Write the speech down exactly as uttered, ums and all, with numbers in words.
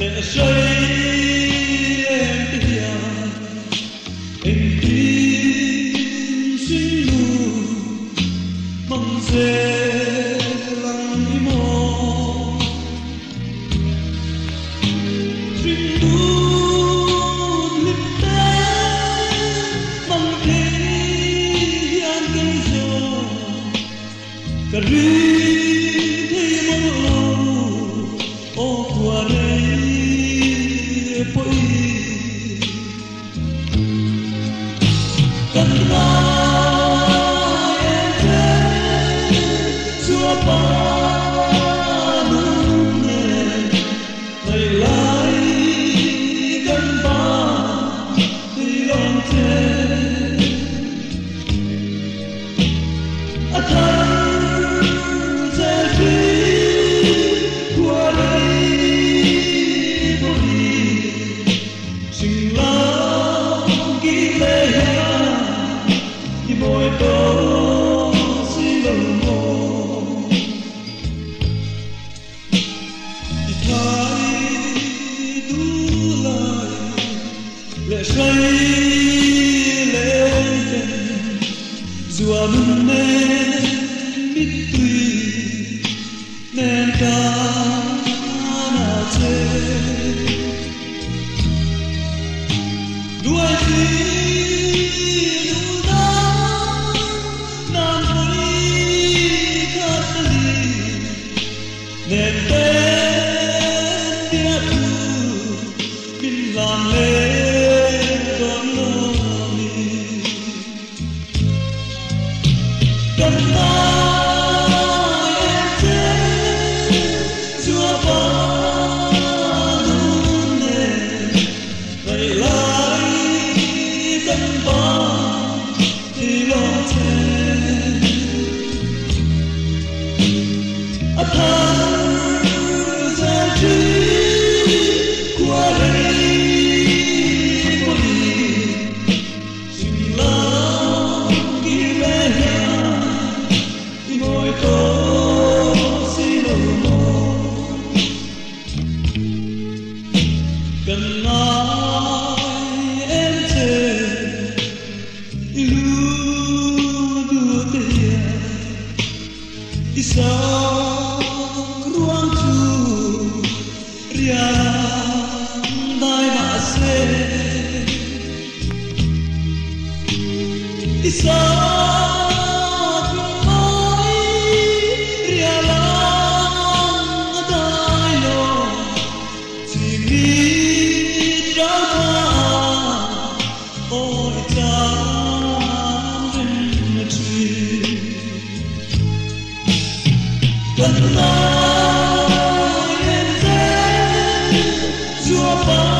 lệ rơi em tia em tin xin lu mong dê lăng đi mò xin lu lip té mong thế an kinh gió cả ri thấy mong lâu ô qua đây bội cần ta em thế chúa ba nung nề ngày lại cần ba thì lòng thế à thân sẽ đi qua đây mỗi tối xin lòng mong thì thái đủ lại lệ say lên tình dù anh nên biết tuy nên ta na chê đuôi khi nên tên tia thu kinh làm lên con lòng cần ta em thế chúa ba luôn nề vậy lại cần ba thì lo thế à thân qua đây xin lòng ghi về nhà mỗi tối xin lòng cần ai em thế yêu đua tiền đi sao ruang tu riang dai ba se isa mai ria lang dai lo chỉ mi ra ôi cha rừng trì cần ta chúa ba